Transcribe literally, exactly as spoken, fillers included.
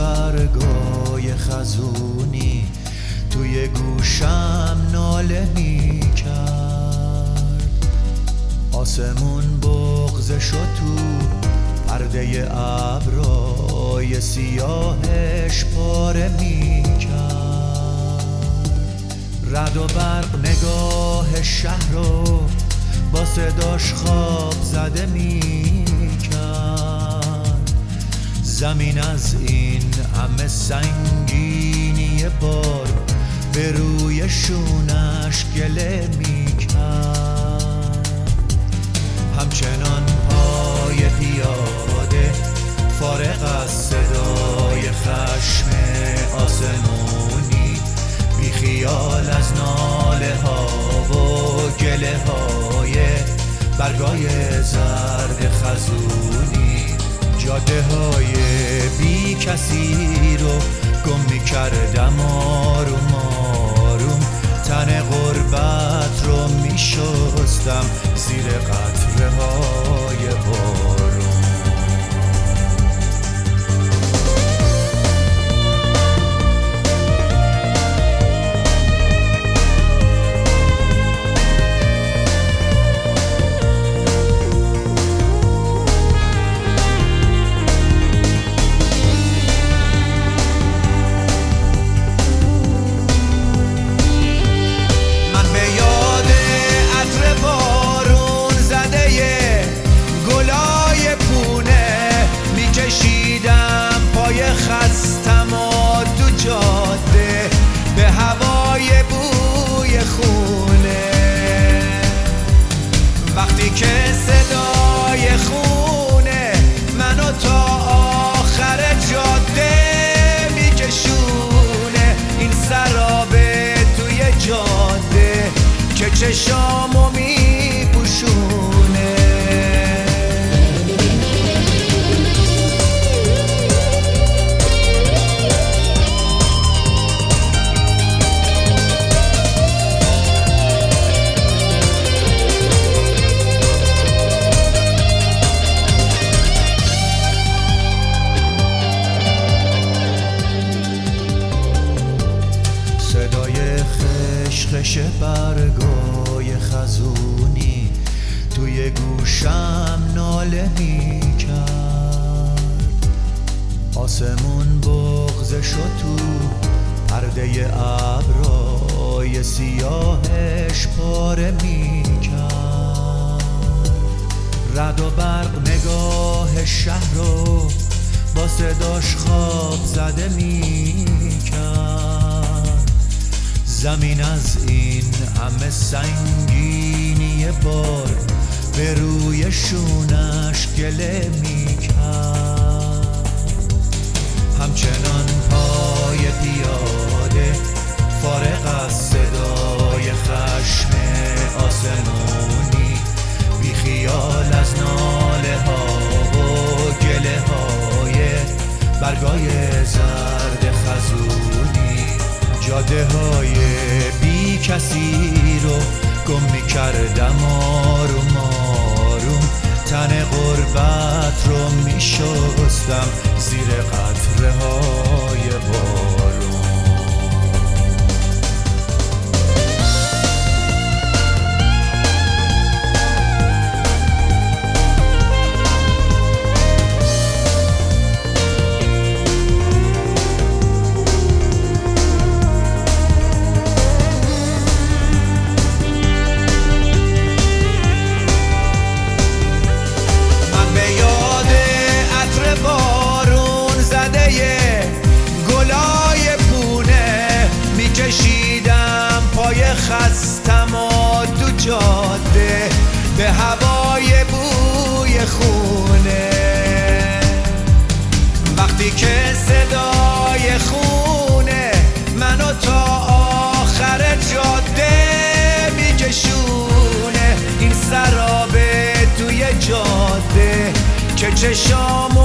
برگای خزونی توی گوشم ناله می کرد. آسمون بغض شد تو پرده ابرای سیاهش پاره می کرد. رعد و برق نگاه شهر رو با صداش خواب زده می کرد. زمین از این همه سنگینی بار به روی شونش گله می کرد. همچنان پای پیاده فارغ از صدای خشم آسمونی، بی خیال از ناله ها و گله های برگای زرد خزونی، جاده های بی کسی رو گم می کردم آروم آروم. تن غربت رو می شستم زیر قطره های بارون. خستم و تو جاده به هوای بوی خونه، وقتی که صدای خونه منو تا آخر جاده میکشونه. این سرابه توی جاده که چشامو میپوشونه. خش برگای خزونی توی گوشم ناله می کرد. آسمون بغض شد تو پرده ابرای سیاهش پاره می کرد. رعد و برق نگاه شهر رو با صداش خواب زده می کرد. زمین از این همه سنگینی بار به روی شونش گله می کرد. همچنان پای پیاده فارغ از صدای خشم آسمونی، بی خیال از ناله ها و گله های برگای زرد خزونی، جاده های بی کسی رو گم می کردم آروم آروم. تن غربت رو می شستم زیر قطره های بارون. خستم و تو جاده به هوای بوی خونه، وقتی که صدای خونه منو تا آخر جاده میکشونه. این سرابه توی جاده که چشام